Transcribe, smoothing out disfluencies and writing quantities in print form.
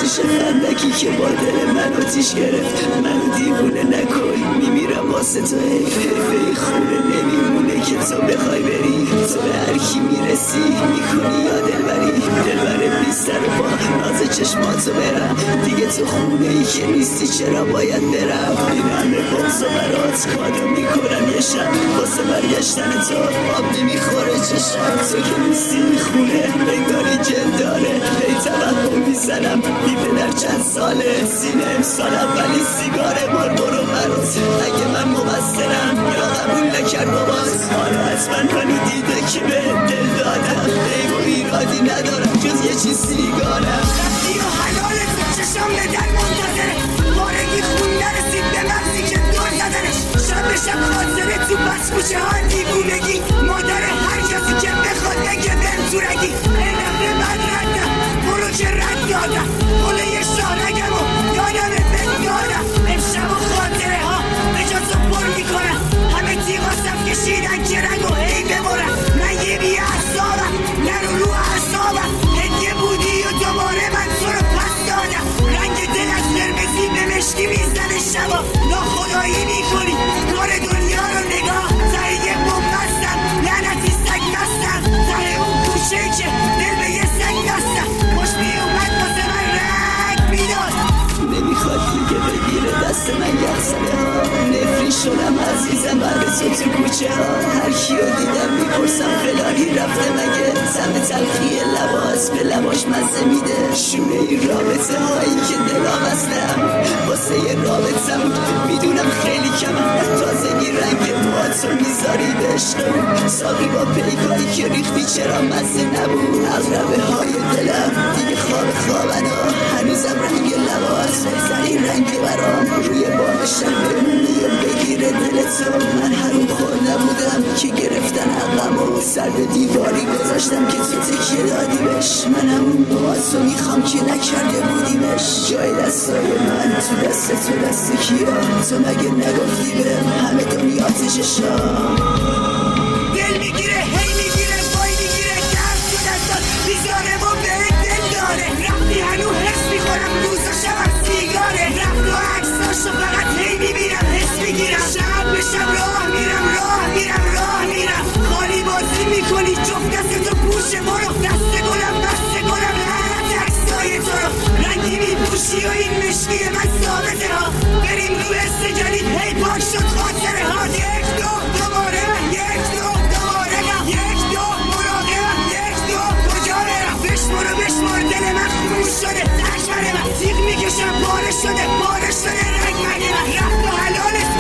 آتیش خندکی که با دل من آتیش گرفت. منو دیوونه نکن میمیرم واسه تو، حیفه خونه نمیمونه که تو بخوای بری. تو به هر کی میرسی میکنی یا دلبری، دلبر بیستر با ناز چشماتو برم دیگه. تو خونه ای که نیستی چرا باید برم؟ این همه بغض و برات کادو میکنم یه شب واسه برگشتن تو آب نمیخوره چشم. تو که نیستی میخونه انگاری جل داره، هی توقع میزنم میبینم چند ساله. سینه امسال اولی سیگاره برو برات. اگه من مقصرم یا قبول نکرد بابات، حالا حتما منو دیده که به دل دادم. عیب و ایرادی ندارم جز یه چیز سیگارم. رفتی و حلالت به چشم به در منتظره، بارگی خون نرسید به مغزی که دور زدنش. شب به شب خاطره تو بس کوچه ها دیوونگی، مادر هر کسی که بخواد بگه بهم تورگی. ای نفر من ردم برو که رد دادم، گله یه شارگم و یادم بد دادم. امشب و خاطره ها به جا تو پر میکنم، همه تیغاستم کشیدن که رنگ و هی ببرم. من یه بی احسابم نرو رو احسابم، هدیه بودی و دوباره من تو رو پس دادم. رنگ دل از قرمزی به مشکی میزنه شبا، ناخدایی میکنی کار دنیا رو نگاه. ته یه بوم بستم لعنتی سگ دستم، ته اون کوچه که دل به یه سگ دستم. خوش میومد واسه من رنگ میداد، نمیخواد دیگه بگیره دست من یخزنه ها. نفری شدم عزیزم بعد تو کوچه ها. هر کیو دیدم میپرسم فلانی رفته مگه؟ زم تلخی لباس به لباش مزه میده، شونه این رابطه هایی که دلم هستم واسه یه رابطم میدونم خیلی کمم. تازگی رنگ موهاتو میذاری به عشقم، ساقی با پیکایی که ریختی چرا مزه نبود؟ اغربه های دلم دیگه خوابن ها، هنوزم رنگ لباس بزنی رنگ برام روی بام شب بمونی و بگیره دل تو. من حروم خور نبودم که گرفتن عقم و سر به دیواری گذاشتم که تو تکیه دادی بش. من همون موهاتو میخوام که نکرده بودیمش، جای دستای من تو دست تو دست کیا؟ تو مگه نگفتی بهم همه دنیا تششا؟ دل میگیره هی میگیره وای میگیره درد تو دستات بیزاره و به دل داره. رفتی هنو حس میکنم روز و شبم سیگاره، رفت و عکساشو فقط هی میبینم حس میگیرم. شب به شب راه میرم خالی بازی میکنی جفت دستتو پوشه برو. دست گلم لعنت عکسای تو رو رنگی میپوشی و این مشکی من ثابته ها. بریم رو استجالی هی پاک شد خاطره ها. یک دو دوباره یک دو دوباره نه، یک دو مراقبم یک دو کجا برم؟ بشمر دل من خون شده تشمره من تیغ میکشم پاره شده رنگ مگه من. رفت و حلالت